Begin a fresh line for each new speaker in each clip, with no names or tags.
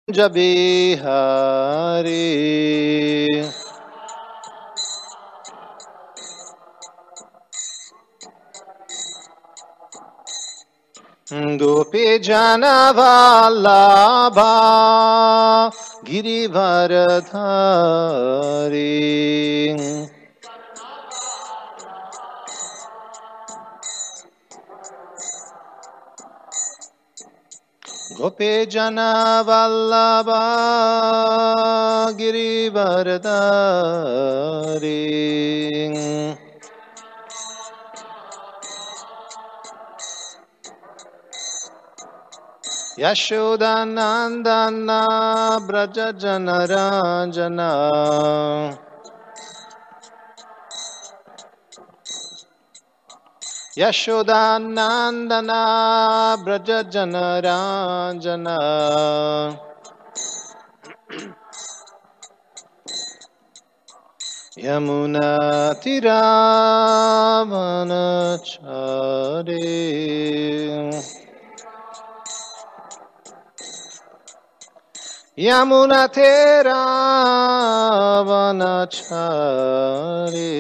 Bihari. Gopi Jana Vallabha Girivaradhari. Gopi Jana Vallabha Girivaradhari. Yashodanandana Braja Janaranjana. Yashodanandana Braja Janaranjana. Yamuna Tiravanachari. Yamuna Tiravanachari.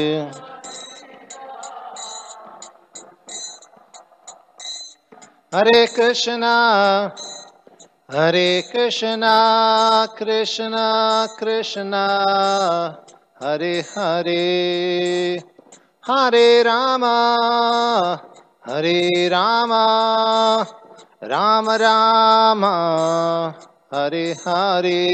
Hare Krishna, Hare Krishna, Krishna Krishna, Hare Hare, Hare Rama, Hare Rama, Rama Rama, Hare Hare.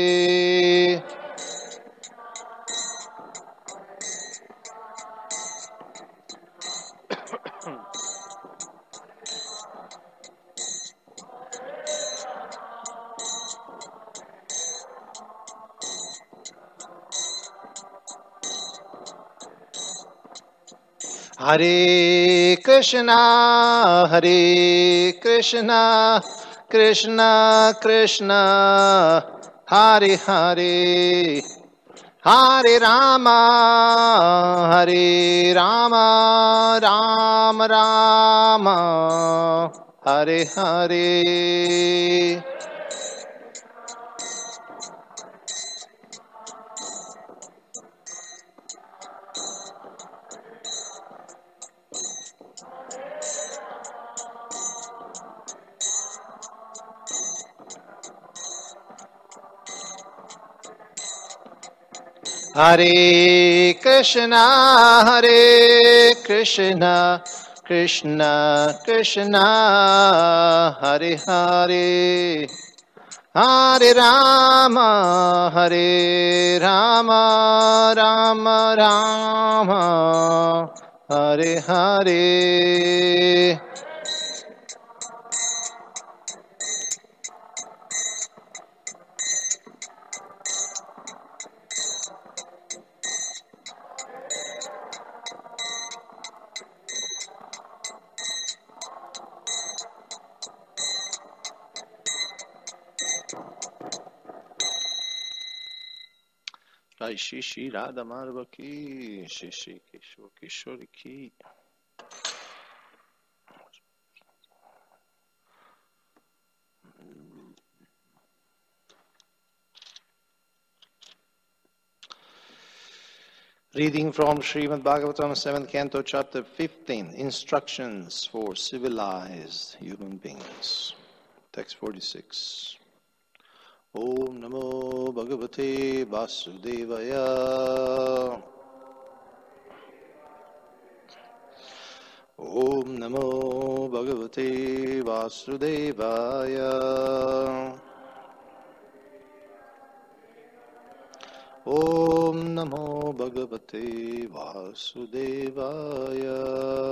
Hare Krishna, Hare Krishna, Krishna Krishna, Hare Hare, Hare Rama, Hare Rama, Rama Rama, Hare Hare. Hare Krishna, Hare Krishna, Krishna Krishna, Hare Hare, Hare Rama, Hare Rama, Rama Rama, Hare Hare. Jai Shri Shri Radha Madhava ki, Shri Shri Keshava Keshwari ki. Reading from Srimad Bhagavatam, 7th Canto, Chapter 15, Instructions for Civilized Human Beings. Text 46. Om Namo Bhagavate Vasudevaya. Om Namo Bhagavate Vasudevaya. Om Namo Bhagavate Vasudevaya.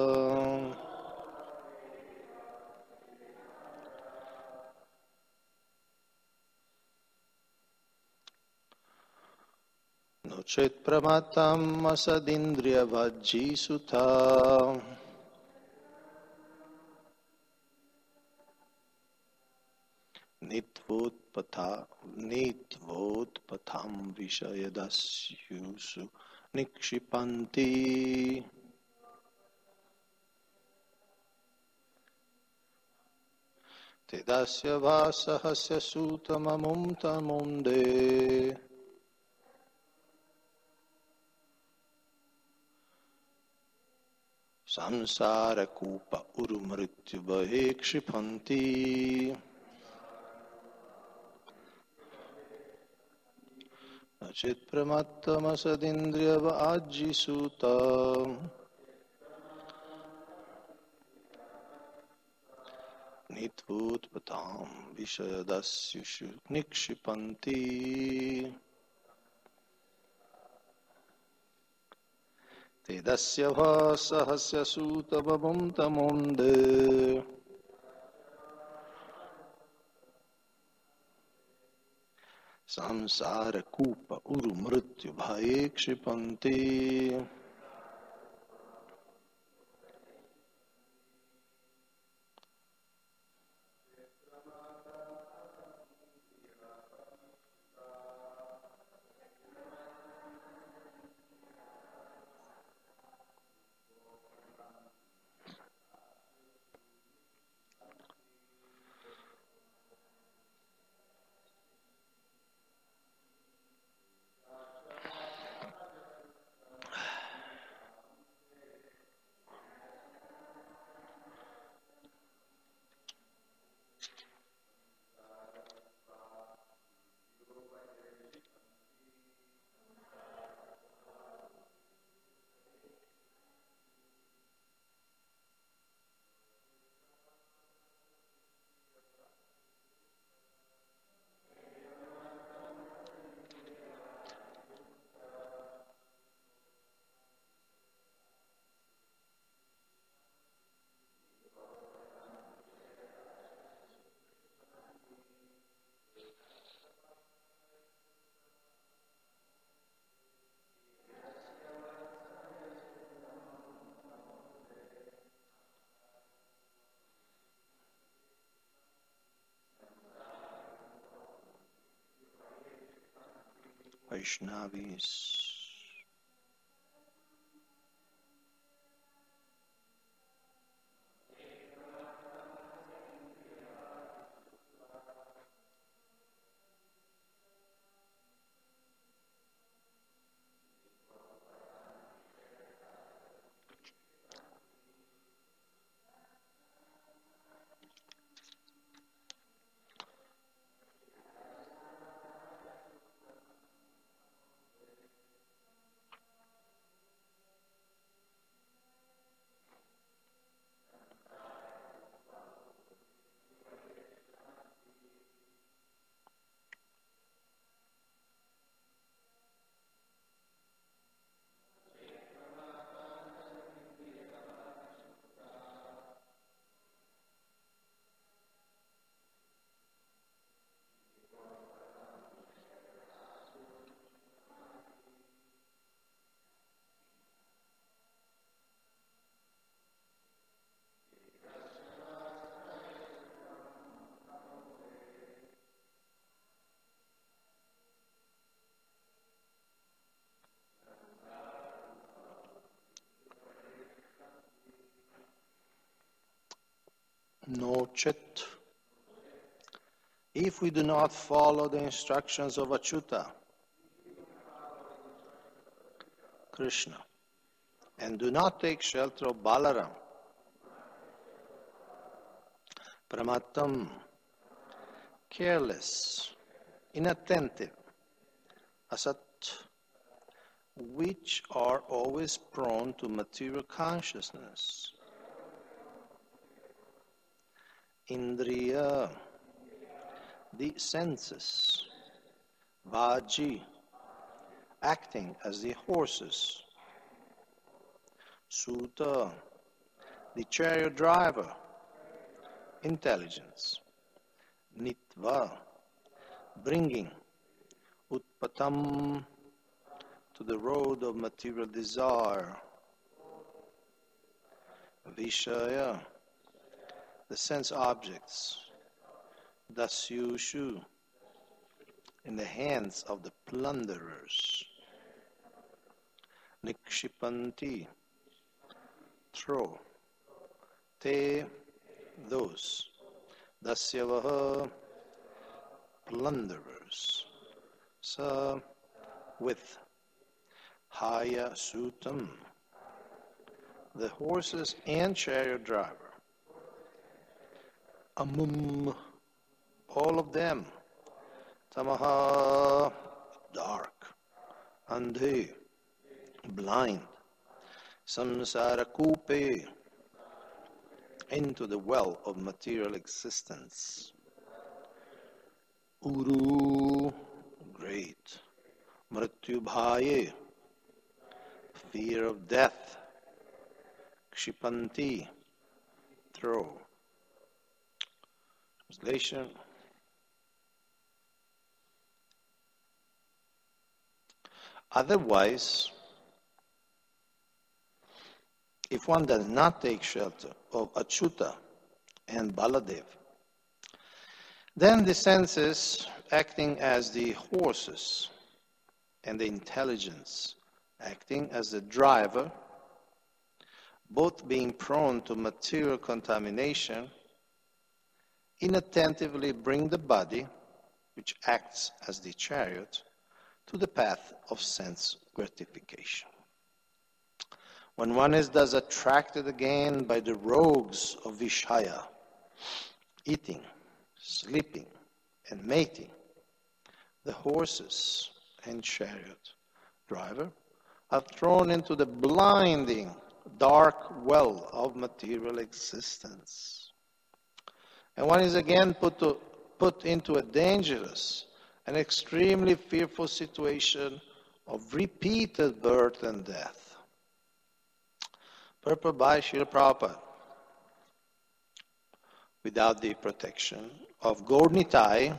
Nochet pramatam asadindriya vajji sutta. Nitvotpatham vishayadasyusu nikshipanti. Tedasya vasahasya sutamamum tamunde. Samsara kupa urumrityu bahe kshipanti. Nachit pramattamasadindriyava ajisuta. Nitvutpatam vishayadasyushu nikshipanti. Tedasya vasahasya sutamamum tamunde. Samsara kupa urumrityu bhaye kshipanti. Vaishnavis. Nochet. If we do not follow the instructions of Achyuta, Krishna, and do not take shelter of Balaram, Pramattam, careless, inattentive, Asat, which are always prone to material consciousness, Indriya, the senses, Vaji, acting as the horses, Suta, the chariot driver, intelligence, Nitva, bringing, Utpatam, to the road of material desire, Vishaya, the sense objects, Dasyushu, in the hands of the plunderers, Nikshipanti, throw, Te, those, Dasyavaha plunderers. Sa with Haya Sutam, the horses and chariot driver. Amum, all of them. Tamaha, dark. Andhe, blind. Samsara kupe, into the well of material existence. Uru, great. Mrityubhaye, fear of death. Kshipanti, throw. Translation. Otherwise, if one does not take shelter of Achyuta and Baladev, then the senses acting as the horses and the intelligence acting as the driver, both being prone to material contamination, inattentively bring the body, which acts as the chariot, to the path of sense gratification. When one is thus attracted again by the rogues of Vishaya, eating, sleeping, and mating, the horses and chariot driver are thrown into the blinding, dark well of material existence. And one is again put into a dangerous and extremely fearful situation of repeated birth and death. Purport by Srila Prabhupada. Without the protection of Gaur Nitai,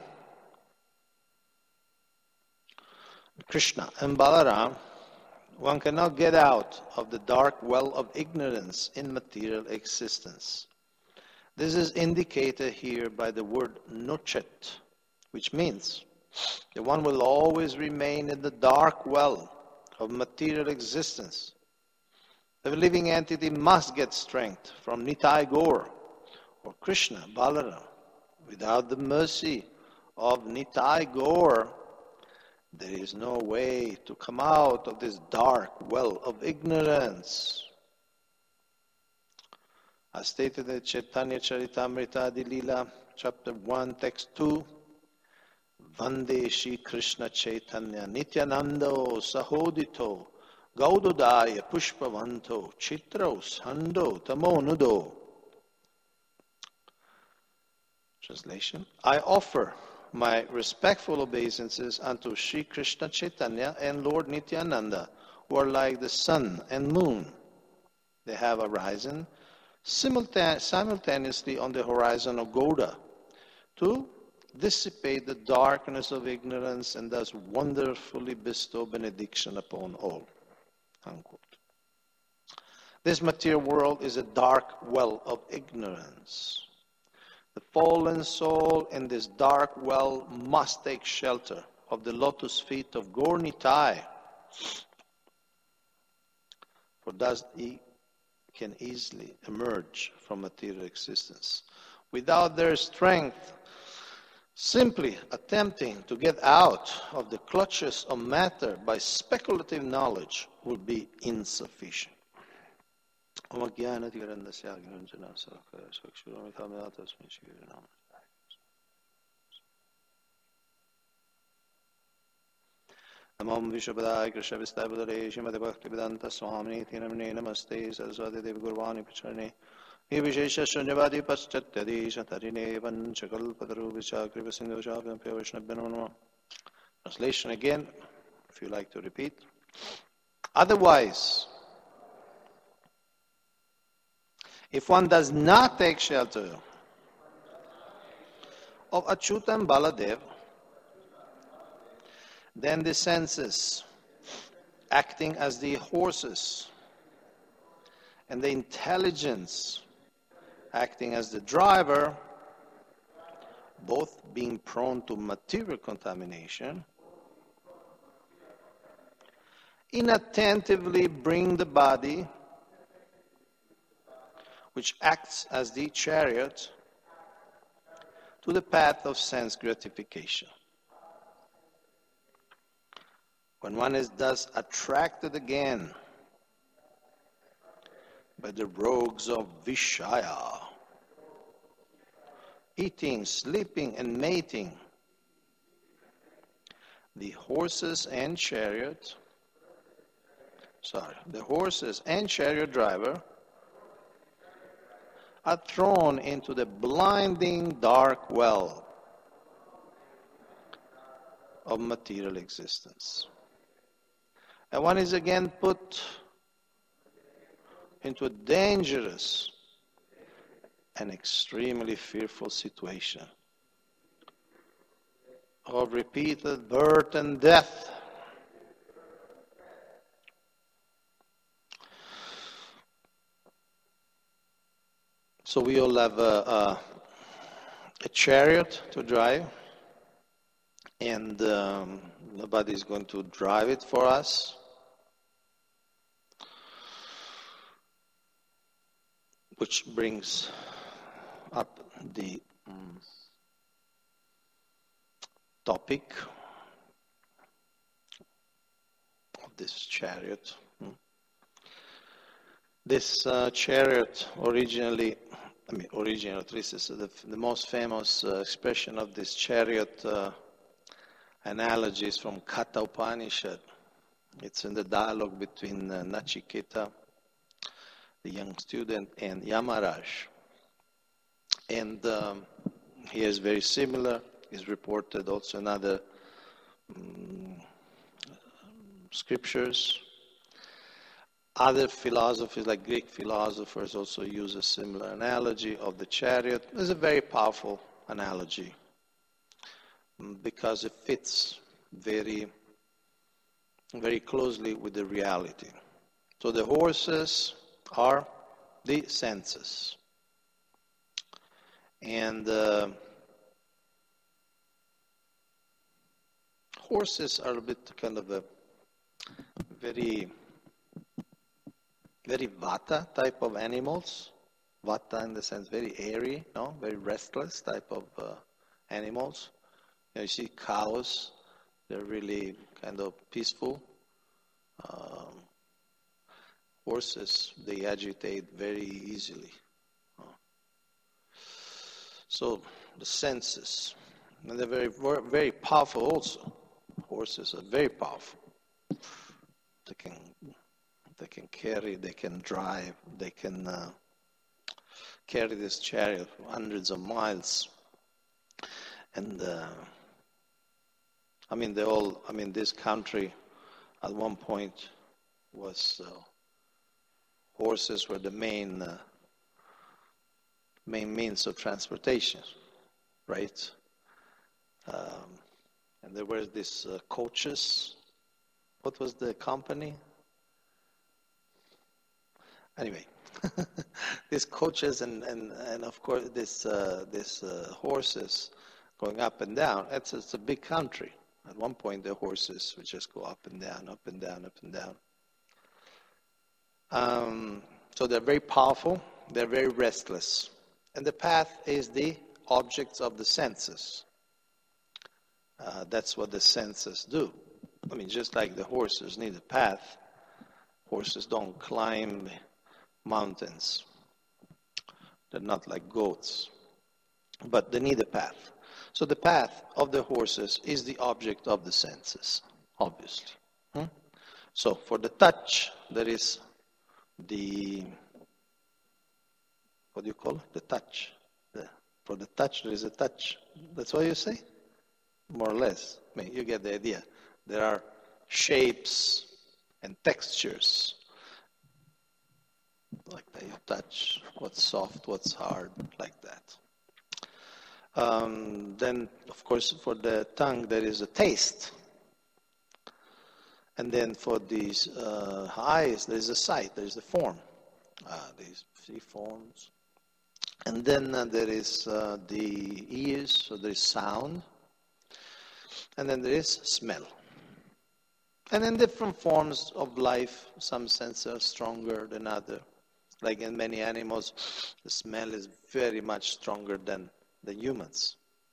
Krishna and Balaram, one cannot get out of the dark well of ignorance in material existence. This is indicated here by the word nochet, which means that one will always remain in the dark well of material existence. The living entity must get strength from Nitai Gaur or Krishna, Balaram. Without the mercy of Nitai Gaur, there is no way to come out of this dark well of ignorance. As stated in Chaitanya Charitamrita Adilila, chapter 1, text 2, Vande Shri Krishna Chaitanya Nityanando Sahodito Gaudodaya Pushpavanto Chitro Sando Tamonudo. Translation. I offer my respectful obeisances unto Sri Krishna Chaitanya and Lord Nityananda, who are like the sun and moon. They have arisen simultaneously on the horizon of Gauda to dissipate the darkness of ignorance and thus wonderfully bestow benediction upon all. Unquote. This material world is a dark well of ignorance. The fallen soul in this dark well must take shelter of the lotus feet of Gaur Nitai, for thus he can easily emerge from material existence. Without their strength, simply attempting to get out of the clutches of matter by speculative knowledge will be insufficient. Namo Vishwapadaya Krishna Vistabhadare Srimati Bhaktivedanta Swamini Namane Namaste Saraswati Devi Gurvani Pacharane Nirvishesha Shunyavadi Paschatyadi Shatarine Vanchakalpataru Vichakriva Sindhu Shabham Pya Vaishnabhya. Translation again, if you like to repeat. Otherwise, if one does not take shelter of Achyuta and Baladev, then the senses, acting as the horses, and the intelligence, acting as the driver, both being prone to material contamination, inattentively bring the body, which acts as the chariot, to the path of sense gratification. When one is thus attracted again by the rogues of Vishaya, eating, sleeping, and mating, the horses and chariot driver are thrown into the blinding dark well of material existence. And one is again put into a dangerous and extremely fearful situation of repeated birth and death. So we all have a chariot to drive, and nobody is going to drive it for us. Which brings up the topic of this chariot. This chariot originally, at least is the most famous expression of this chariot analogy is from Katha Upanishad. It's in the dialogue between Nachiketa, the young student, and Yamaraj. And here is very similar. Is reported also in other scriptures. Other philosophies, like Greek philosophers, also use a similar analogy of the chariot. It's a very powerful analogy because it fits very, very closely with the reality. So the horses are the senses. And horses are a bit kind of a very vata type of animals. Vata in the sense very airy, no? Very restless type of animals. You see cows, they're really kind of peaceful. Horses, they agitate very easily. So the senses, and they're very, very powerful also. Horses are very powerful. They can carry, they can drive, they can carry this chariot for hundreds of miles. And this country at one point was horses were the main means of transportation, right? And there were these coaches. What was the company? Anyway, these coaches and of course this horses going up and down. It's a big country. At one point, the horses would just go up and down, up and down, up and down. So they're very powerful. They're very restless. And the path is the objects of the senses. That's what the senses do. Just like the horses need a path, horses don't climb mountains. They're not like goats, but they need a path. So the path of the horses is the object of the senses, obviously. So for the touch, there is the, what do you call it? The touch. For the touch, there is a touch. That's what you say? More or less. You get the idea. There are shapes and textures. Like that, you touch what's soft, what's hard, like that. Then, of course, for the tongue, there is a taste. And then for these eyes, there is a sight, there is a form. These three forms. And then there is the ears, so there is sound. And then there is smell. And in different forms of life, some senses are stronger than others. Like in many animals, the smell is very much stronger than the humans.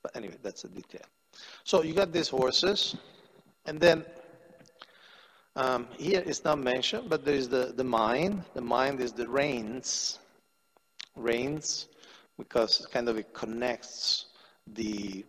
But anyway, that's a detail. So you got these horses, and then here it's not mentioned, but there is the mind. The mind is the reins, because kind of it connects the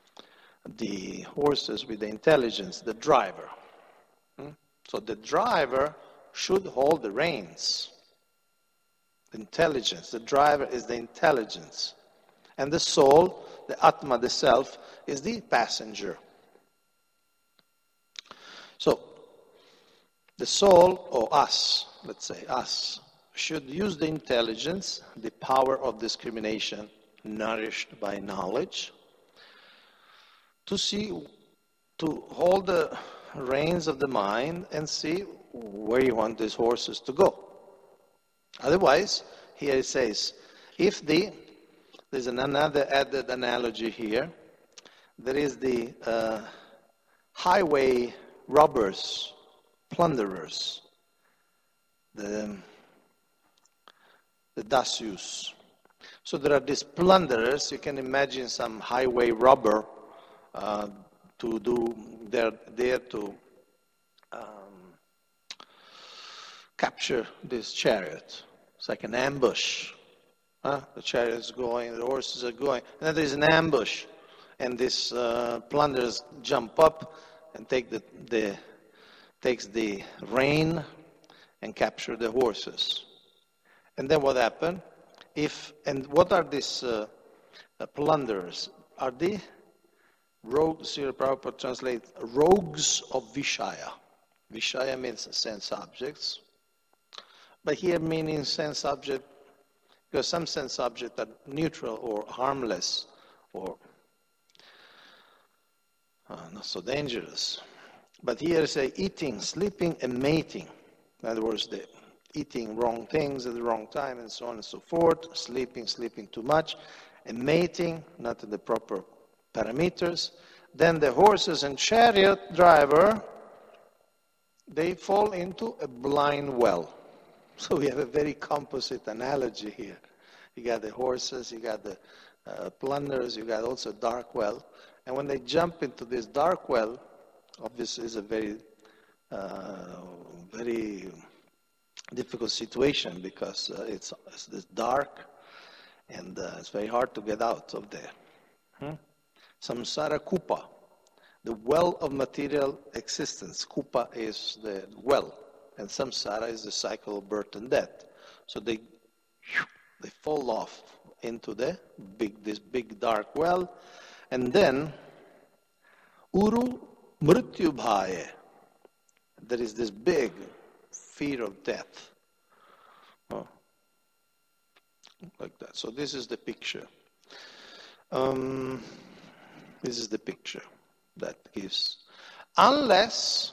horses with the intelligence, the driver. So the driver should hold the reins. The intelligence, the driver is the intelligence. And the soul, the Atma, the self, is the passenger. So the soul, or us, let's say us, should use the intelligence, the power of discrimination, nourished by knowledge, to hold the reins of the mind and see where you want these horses to go. Otherwise, here it says, there's another added analogy here, there is the highway robbers, plunderers, the dasyus. So there are these plunderers. You can imagine some highway robber they're there to capture this chariot. It's like an ambush. The chariot is going, the horses are going, and then there's an ambush, and these plunderers jump up and takes the rein and capture the horses. And then what happened? What are these plunderers? Are they rogues? Here Prabhupada translates rogues of Vishaya. Vishaya means sense objects. But here meaning sense object, because some sense objects are neutral or harmless or not so dangerous. But here say eating, sleeping, and mating. In other words, the eating wrong things at the wrong time and so on and so forth, sleeping too much, and mating, not in the proper parameters. Then the horses and chariot driver, they fall into a blind well. So we have a very composite analogy here. You got the horses, you got the plunderers, you got also dark well. And when they jump into this dark well, obviously it's a very, very difficult situation because it's this dark and it's very hard to get out of there. Samsara Kupa, the well of material existence. Kupa is the well, and samsara is the cycle of birth and death. So they fall off into this big dark well, and then Uru Mrityu Bhaye, there is this big fear of death. Like that. So this is the picture. This is the picture that gives. Unless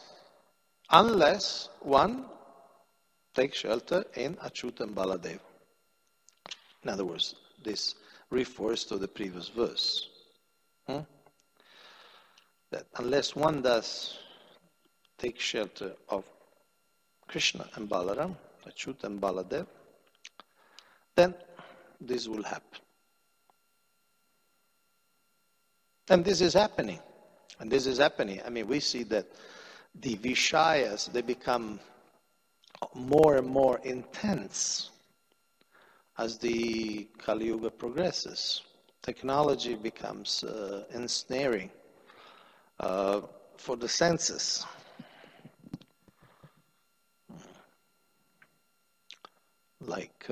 one takes shelter in Achyuta and Baladev. In other words, this refers to the previous verse. That unless one does take shelter of Krishna and Balaram, Achyuta and Baladev, then this will happen. And this is happening. I mean, we see that the Vishayas, they become more and more intense as the Kali Yuga progresses. Technology becomes ensnaring for the senses. Like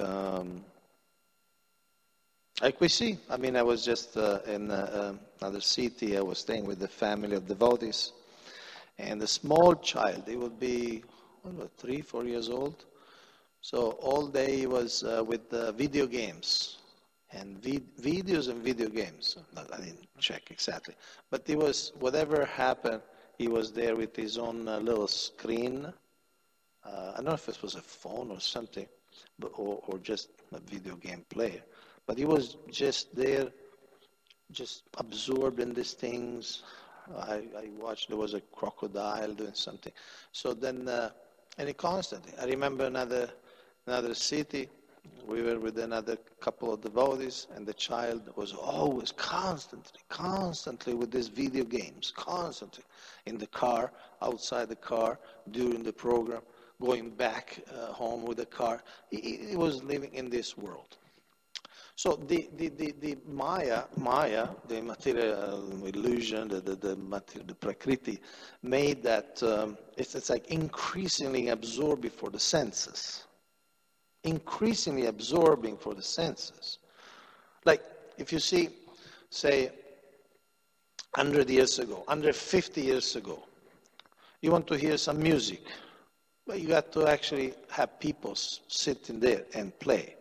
we see. I mean, I was just in another city. I was staying with a family of devotees. And a small child, he would be 3-4 years old. So all day he was with video games. And videos and video games. I didn't check exactly. But he was, whatever happened, he was there with his own little screen. I don't know if it was a phone or something, or just a video game player. But he was just there, just absorbed in these things. I watched, there was a crocodile doing something. So then, and he constantly, I remember another city, We were with another couple of devotees, and the child was always constantly with these video games, constantly in the car, outside the car, during the program, going back home with the car. He was living in this world. So the Maya, the material illusion, the Prakriti, made that it's like increasingly absorbed for the senses. Increasingly absorbing for the senses. Like if you see, say, 100 years ago, 150 years ago, you want to hear some music, but you got to actually have people sitting there and play.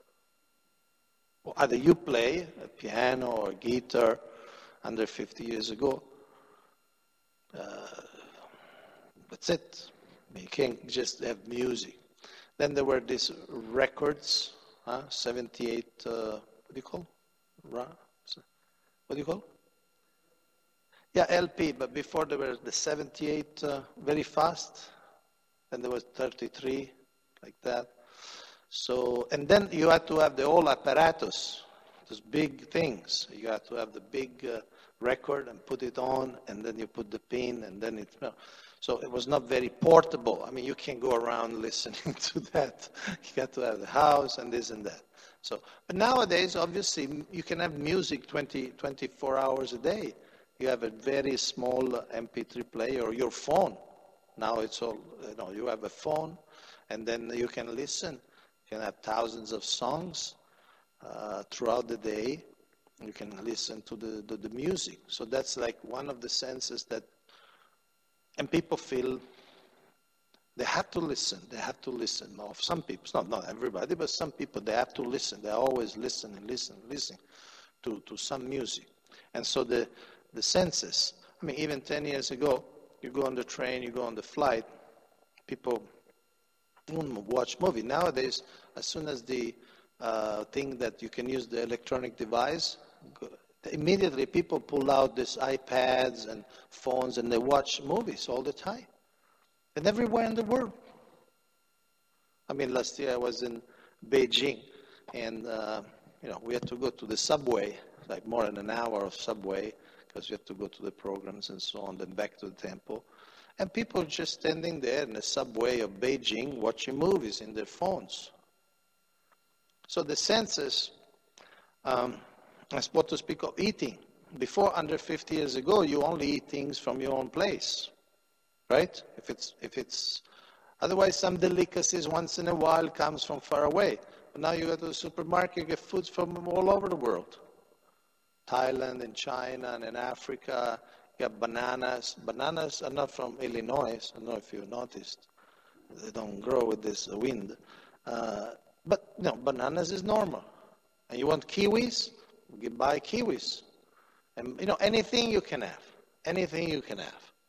Or either you play a piano or guitar 150 years ago. That's it. You can't just have music. Then there were these records, 78, what do you call? What do you call? Yeah, LP, but before there were the 78 very fast, then there was 33, like that. So, and then you had to have the whole apparatus, those big things. You had to have the big record and put it on, and then you put the pin, and then it. So it was not very portable. I mean, you can't go around listening to that. You got to have the house and this and that. So, but nowadays, obviously, you can have music 24 hours a day. You have a very small MP3 player or your phone. Now it's all, you have a phone, and then you can listen. You can have thousands of songs throughout the day. You can listen to the music. So that's like one of the senses that. And people feel they have to listen. They have to listen. Now, some people, not everybody, but some people, they have to listen. They always listen to some music. And so the senses, I mean, even 10 years ago, you go on the train, you go on the flight, people watch movie. Nowadays, as soon as the thing that you can use the electronic device, immediately people pull out these iPads and phones and they watch movies all the time. And everywhere in the world. I mean, last year I was in Beijing and, we had to go to the subway, like more than an hour of subway because you have to go to the programs and so on, then back to the temple. And people just standing there in the subway of Beijing watching movies in their phones. So the senses, I suppose to speak of eating. Before, 150 years ago, you only eat things from your own place, right? If it's otherwise, some delicacies once in a while comes from far away. But now you go to the supermarket, you get foods from all over the world. Thailand and China and in Africa, you have bananas. Bananas are not from Illinois. I don't know if you noticed. They don't grow with this wind. But bananas is normal. And you want kiwis? You buy kiwis. And, anything you can have. Anything you can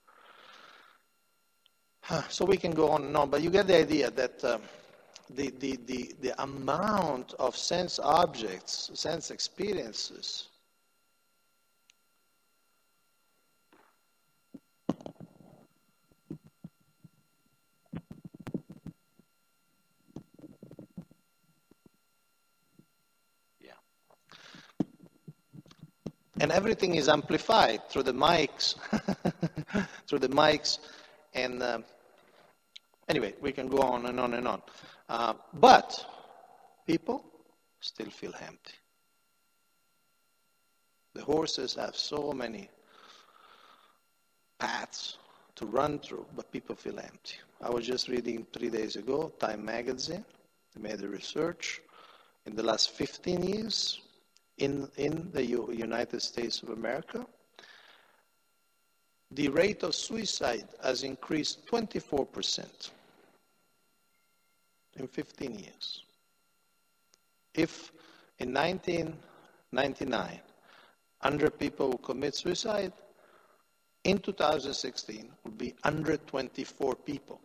have. So we can go on and on, but you get the idea that the amount of sense objects, sense experiences, and everything is amplified through the mics, and anyway, we can go on and on and on. But people still feel empty. The horses have so many paths to run through, but people feel empty. I was just reading 3 days ago, Time magazine. They made a research in the last 15 years. In the United States of America, the rate of suicide has increased 24% in 15 years. If in 1999, 100 people will commit suicide, in 2016 will be 124 people.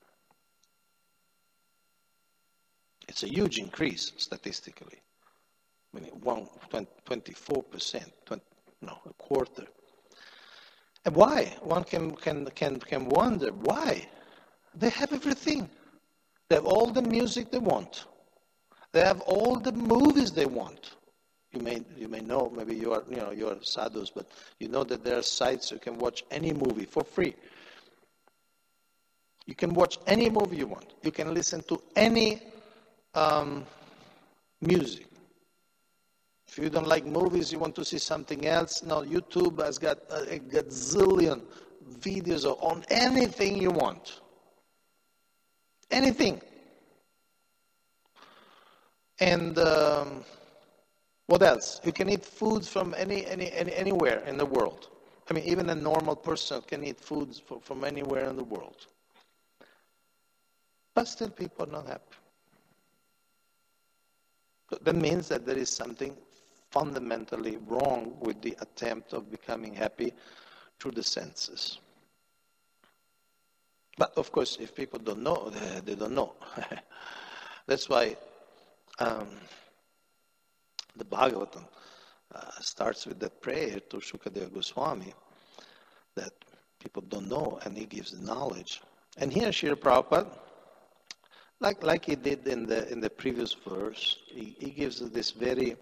It's a huge increase statistically. I mean, 24%, a quarter. And why? One can wonder why. They have everything. They have all the music they want. They have all the movies they want. You may know, maybe you're sadhus, but you know that there are sites you can watch any movie for free. You can watch any movie you want. You can listen to any music. If you don't like movies, you want to see something else, no, YouTube has got a gazillion videos on anything you want. Anything. And what else? You can eat foods from anywhere in the world. I mean, even a normal person can eat foods from anywhere in the world. But still people are not happy. That means that there is something fundamentally wrong with the attempt of becoming happy through the senses. But of course, if people don't know, they don't know. That's why the Bhagavatam starts with that prayer to Shukadeva Goswami that people don't know, and he gives the knowledge. And here Srila Prabhupada, like he did in the previous verse, he gives this very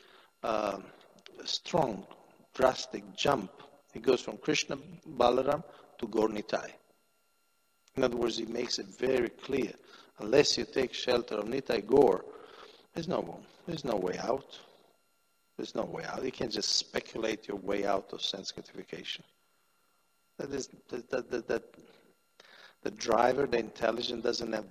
strong, drastic jump. He goes from Krishna Balaram to Gaur Nitai. In other words, he makes it very clear. Unless you take shelter of Nitai Gaur, there's no way out. There's no way out. You can't just speculate your way out of sense gratification. That is the driver, the intelligence doesn't have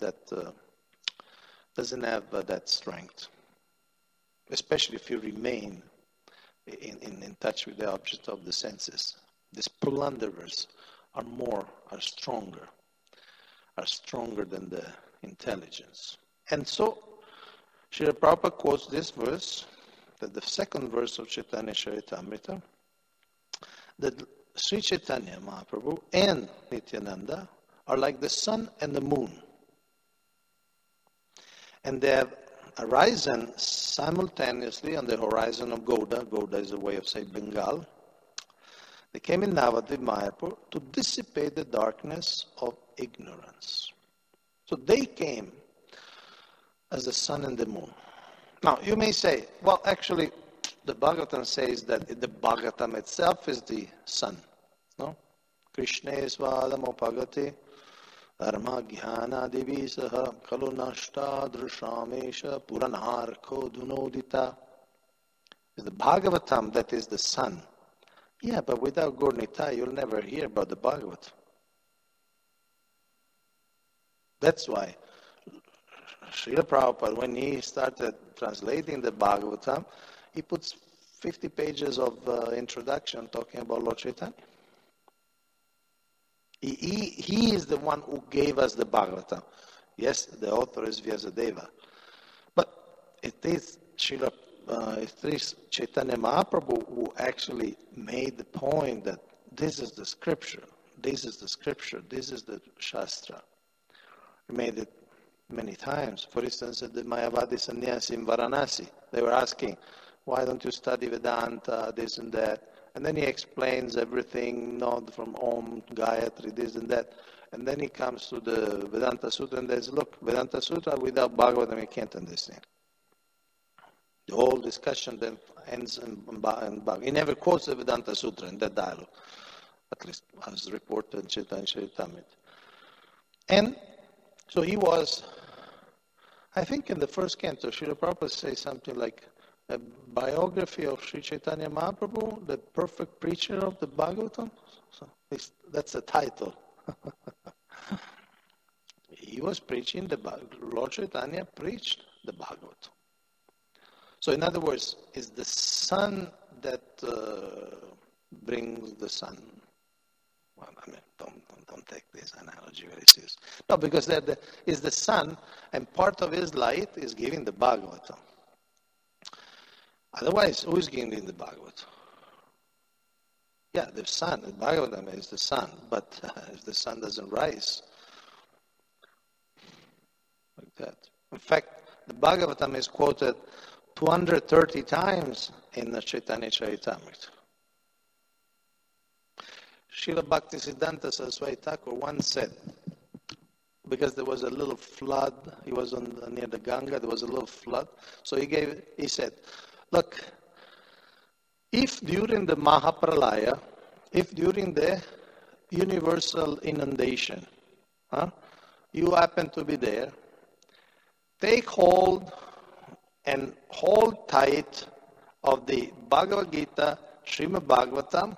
that strength. Especially if you remain in touch with the object of the senses. These plunderers are stronger than the intelligence. And so, Srila Prabhupada quotes this verse, that the second verse of Chaitanya Charitamrita, that Sri Chaitanya Mahaprabhu and Nityananda are like the sun and the moon. And they have arisen simultaneously on the horizon of Gauda. Gauda is a way of saying Bengal. They came in Navadvip Mayapur to dissipate the darkness of ignorance. So they came as the sun and the moon. Now, you may say, well, actually, the Bhagavatam says that the Bhagavatam itself is the sun. No? Krishna svadam upagati dharma jnana divisaha kalu nashta drishamesha puranarko dunodita. It's the Bhagavatam that is the sun. Yeah, but without Gaur Nitai, you'll never hear about the Bhagavatam. That's why Srila Prabhupada, when he started translating the Bhagavatam, he puts 50 pages of introduction talking about Lord Chaitanya. He is the one who gave us the Bhagavatam. Yes, the author is Vyasadeva. But it is Chaitanya Mahaprabhu who actually made the point that this is the scripture, this is the Shastra. He made it many times. For instance, at the Mayavadi Sannyasi in Varanasi, they were asking, why don't you study Vedanta, this and that? And then he explains everything, not from Om, Gayatri, this and that. And then he comes to the Vedanta Sutra and says, look, Vedanta Sutra without Bhagavatam, you can't understand. The whole discussion then ends in Bhagavatam. He never quotes the Vedanta Sutra in that dialogue, at least as reported in Chaitanya Charitamrita. And so he was, I think in the first canto, Srila Prabhupada says something like a biography of Sri Chaitanya Mahaprabhu, the perfect preacher of the Bhagavatam. So that's the title. He was preaching the Bhagavatam. Lord Chaitanya preached the Bhagavatam. So in other words, it's the sun that brings the sun. Well, I mean, don't take this analogy very seriously. No, because that is the sun, and part of his light is giving the Bhagavatam. Otherwise, who is giving the Bhagavatam? Yeah, the sun. The Bhagavatam is the sun, but if the sun doesn't rise, like that. In fact, the Bhagavatam is quoted 230 times in the Chaitanya Charitamrita. Srila Bhaktisiddhanta Saraswati Thakur once said because there was a little flood. He was near the Ganga. There was a little flood. So he said, look, if during the Mahapralaya, if during the universal inundation, you happen to be there, take hold and hold tight of the Bhagavad Gita, Srimad Bhagavatam,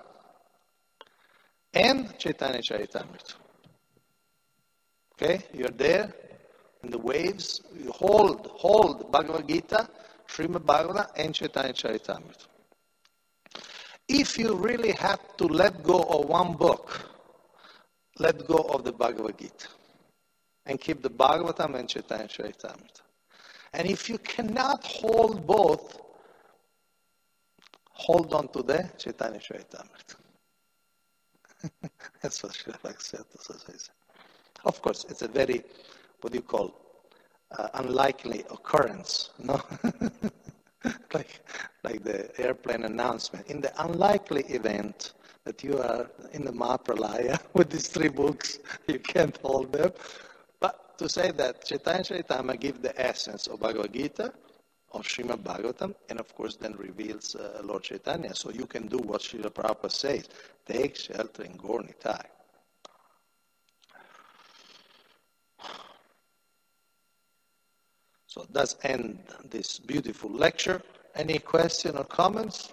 and Chaitanya Charitamrita. Okay, you're there in the waves. You hold Bhagavad Gita, Srimad Bhagavatam, and Chaitanya Charitamrita. If you really have to let go of one book, let go of the Bhagavad Gita and keep the Bhagavatam and Chaitanya Charitamrita. And if you cannot hold both, hold on to the Chaitanya Charitamrita. That's what Srila Bhaktivedanta says. Of course, it's a very, what do you call, unlikely occurrence, no? like the airplane announcement. In the unlikely event that you are in the Mahapralaya with these three books, you can't hold them. But to say that Chaitanya Charitamrita gives the essence of Bhagavad Gita, of Srimad Bhagavatam, and of course then reveals Lord Chaitanya. So you can do what Srila Prabhupada says, take shelter in Gaur Nitai. So it does end this beautiful lecture. Any question or comments?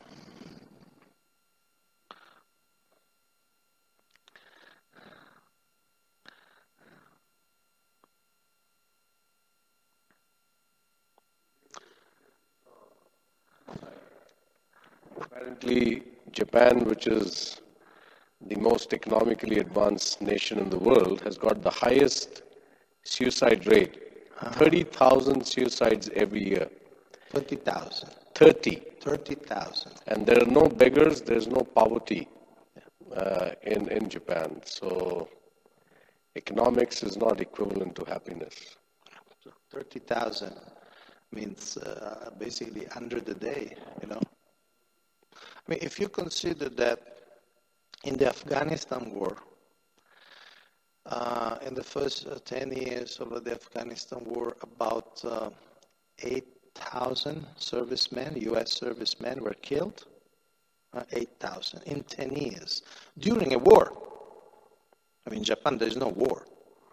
Apparently, Japan, which is the most economically advanced nation in the world, has got the highest suicide rate. 30,000 suicides every year.
20,000.
30,000. And there are no beggars, there's no poverty in Japan. So economics is not equivalent to happiness.
30,000 means basically 100 a day, you know. I mean, if you consider that in the Afghanistan war, in the first 10 years of the Afghanistan war, about 8,000 servicemen, U.S. servicemen were killed. 8,000 in 10 years during a war. I mean, in Japan, there is no war.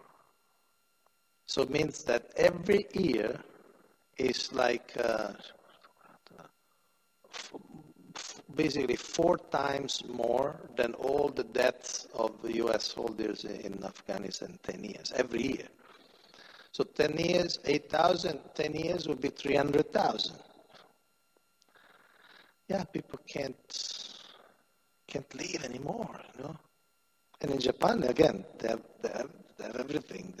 So it means that every year is like basically 4 times more than all the deaths of the U.S. soldiers in Afghanistan in 10 years, every year. So 10 years, 8,000, 10 years would be 300,000. Yeah, people can't live anymore, you know. And in Japan, again, they have everything.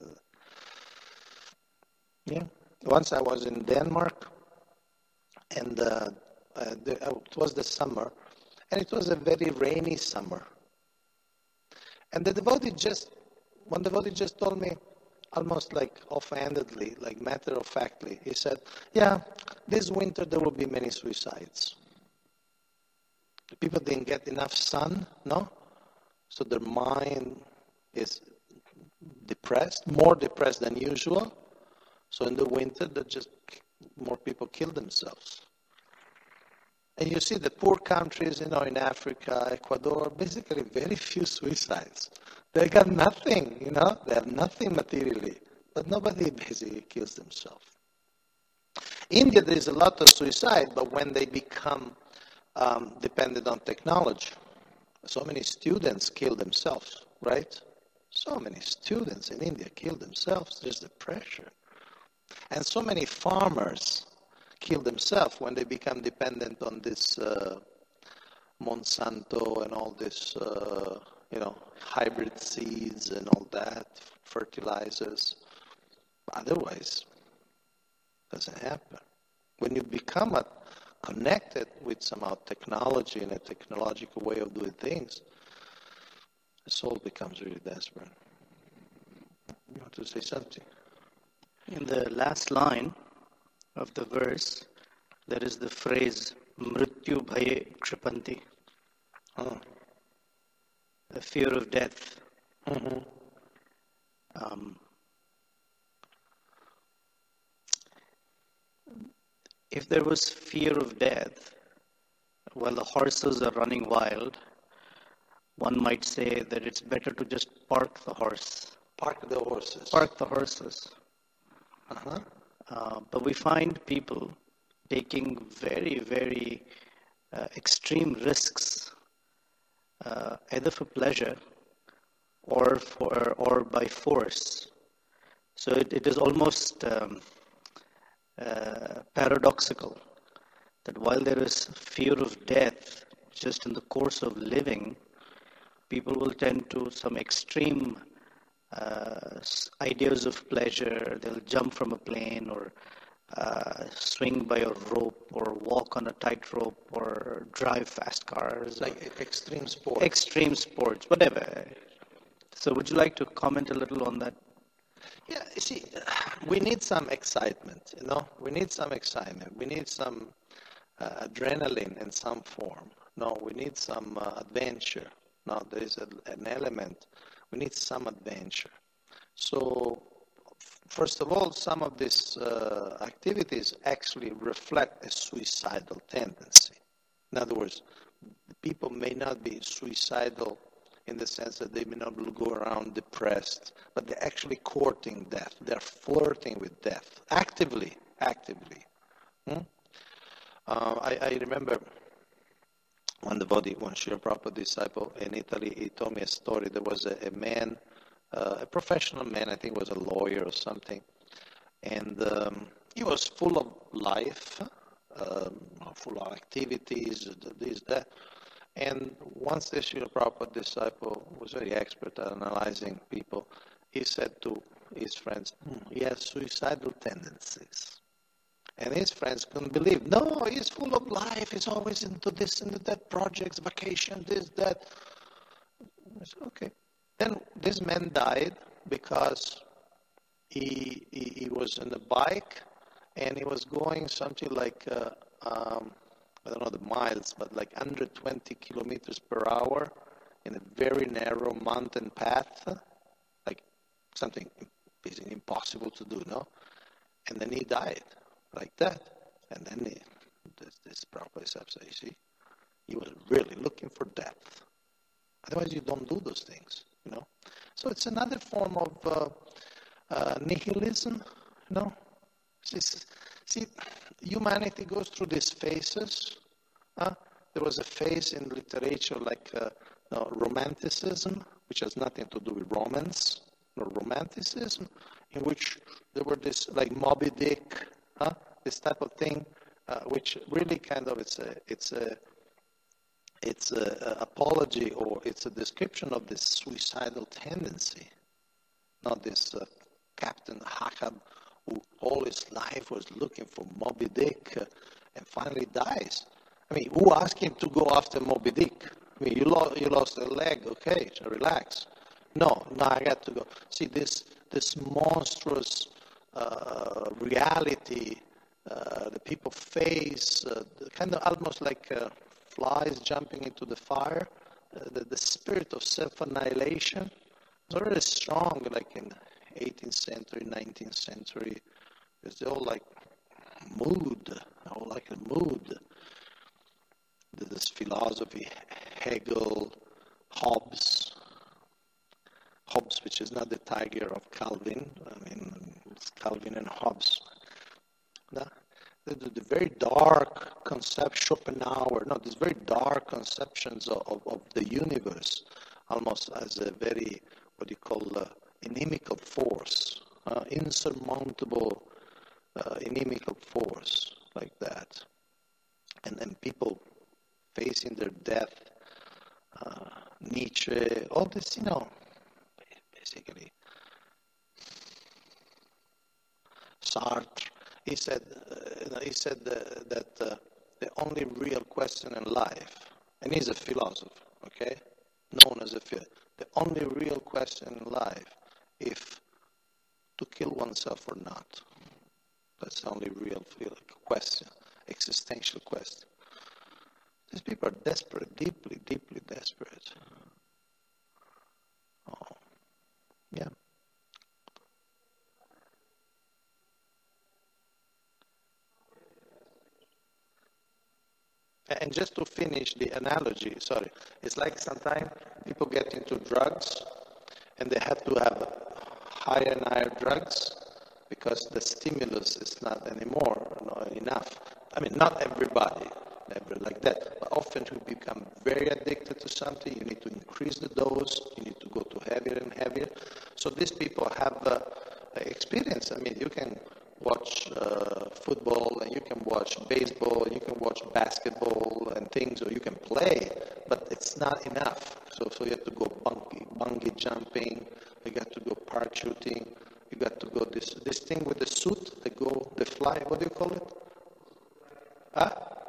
Yeah. Once I was in Denmark, and it was the summer, and it was a very rainy summer. And one devotee just told me, almost like offhandedly, like matter-of-factly, he said, yeah, this winter there will be many suicides. People didn't get enough sun, no? So their mind is depressed, more depressed than usual. So in the winter, more people kill themselves. And you see the poor countries, you know, in Africa, Ecuador, basically very few suicides. They got nothing, you know, they have nothing materially, but nobody basically kills themselves. India, there is a lot of suicide, but when they become dependent on technology, so many students kill themselves, right? So many students in India kill themselves. There's the pressure. And so many farmers kill themselves when they become dependent on this Monsanto and all this, hybrid seeds and all that, fertilizers. Otherwise, it doesn't happen. When you become connected with somehow technology and a technological way of doing things, the soul becomes really desperate. You want to say something?
In the last line of the verse, there is the phrase, Mrityu Bhaye Kripanti. The fear of death.
Mm-hmm.
if there was fear of death while the horses are running wild, one might say that it's better to just park the horse.
Park the horses.
Park the horses.
Uh-huh.
But we find people taking very, very extreme risks, either for pleasure or by force. So it is almost paradoxical that while there is fear of death just in the course of living, people will tend to some extreme ideas of pleasure. They'll jump from a plane or swing by a rope or walk on a tightrope or drive fast cars.
Like extreme sports.
Extreme sports, whatever. So would you like to comment a little on that?
Yeah, you see, we need some excitement, you know. We need some excitement. We need some adrenaline in some form. No, we need some adventure. No, there is an element. We need some adventure. So, first of all, some of these activities actually reflect a suicidal tendency. In other words, people may not be suicidal in the sense that they may not go around depressed, but they're actually courting death. They're flirting with death actively. I remember one devotee, one Srila Prabhupada disciple in Italy, he told me a story. There was a man, a professional man, I think was a lawyer or something, and he was full of life, full of activities, this, that. And once the Srila Prabhupada disciple was very expert at analyzing people, he said to his friends, he has suicidal tendencies. And his friends couldn't believe, no, he's full of life, he's always into this and that, projects, vacation, this, that. I said, okay. Then this man died because he was on a bike and he was going something like, I don't know the miles, but like 120 kilometers per hour in a very narrow mountain path, like something basically impossible to do, no? And then he died like that. And then this Prabhupada said, you see, he was really looking for death. Otherwise, you don't do those things, you know. So it's another form of nihilism, you know. See, humanity goes through these phases. There was a phase in literature like romanticism, which has nothing to do with romance, nor romanticism, in which there were this like Moby Dick, this type of thing, which really kind of it's a apology or it's a description of this suicidal tendency, not this Captain Ahab who all his life was looking for Moby Dick and finally dies. I mean, who asked him to go after Moby Dick? I mean, you lost a leg, okay, so relax. No, I got to go. See, this monstrous reality that people face, kind of almost like flies jumping into the fire, the spirit of self-annihilation is already strong, like in 18th century, 19th century. It's all like mood, all like a mood. This philosophy, Hegel, Hobbes, which is not the tiger of Calvin. I mean, it's Calvin and Hobbes. The very dark concept, Schopenhauer, these very dark conceptions of the universe, almost as a very, what you call, inimical force, insurmountable inimical force, like that. And then people facing their death, Nietzsche, all this, basically. Sartre, he said that the only real question in life, and he's a philosopher, okay, known as a philosopher, the only real question in life, if to kill oneself or not. That's the only real question, existential question. These people are desperate, deeply, deeply desperate. Oh, yeah. And just to finish the analogy, sorry, it's like sometimes people get into drugs and they have to have higher and higher drugs because the stimulus is not anymore not enough. I mean, not everybody, never like that, but often you become very addicted to something, you need to increase the dose, you need to go to heavier and heavier. So these people have experience. I mean, you can watch football, and you can watch baseball, you can watch basketball and things, or you can play, but it's not enough. So you have to go bungee jumping, you got to go parachuting, you got to go this thing with the suit, they fly, what do you call it? Huh?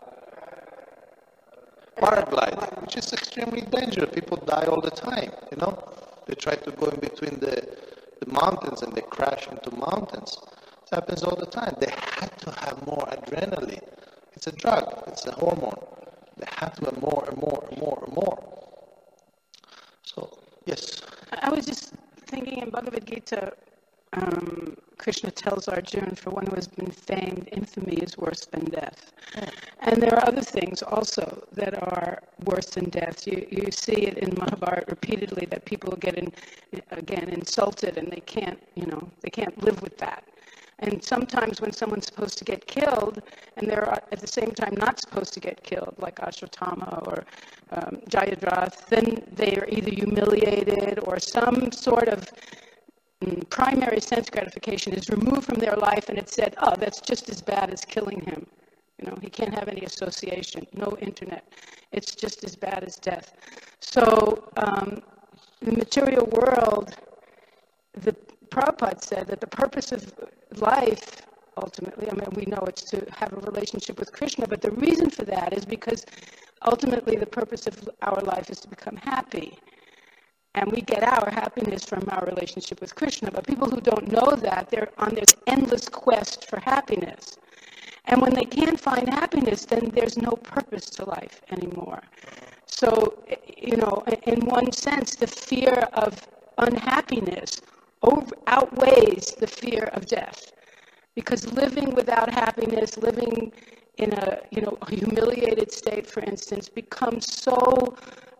Paragliding, which is extremely dangerous. People die all the time, you know? They try to go in between the mountains and they crash into mountains. It happens all the time. They have to have more adrenaline. It's a drug. It's a hormone. They have to have more and more and more and more. So, yes.
I was just thinking in Bhagavad Gita, Krishna tells Arjuna, for one who has been famed, infamy is worse than death. Yeah. And there are other things also that are worse than death. You see it in Mahabharata repeatedly, that people get insulted and they can't live with that. And sometimes when someone's supposed to get killed, and they're at the same time not supposed to get killed, like Ashwatthama or Jayadratha, then they are either humiliated or some sort of primary sense gratification is removed from their life, and it's said, oh, that's just as bad as killing him. You know, he can't have any association, no internet. It's just as bad as death. So the material world, the Prabhupada said that the purpose of life, ultimately, I mean, we know it's to have a relationship with Krishna, but the reason for that is because ultimately the purpose of our life is to become happy. And we get our happiness from our relationship with Krishna. But people who don't know that, they're on this endless quest for happiness. And when they can't find happiness, then there's no purpose to life anymore. So, you know, in one sense, the fear of unhappiness outweighs the fear of death. Because living without happiness, living in a humiliated state, for instance, becomes so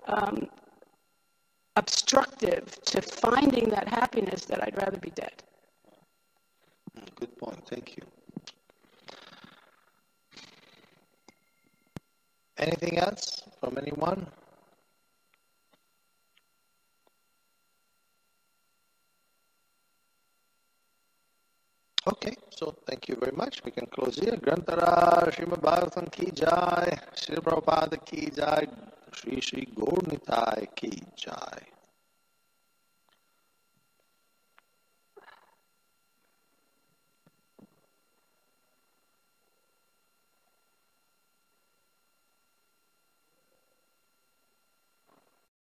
obstructive to finding that happiness that I'd rather be dead.
Good point. Thank you. Anything else from anyone? Okay, so thank you very much. We can close here. Grantara Srimad Bhagavatam ki jai, Srila Prabhupada ki jai, Shri Gaur Nitai ki jai.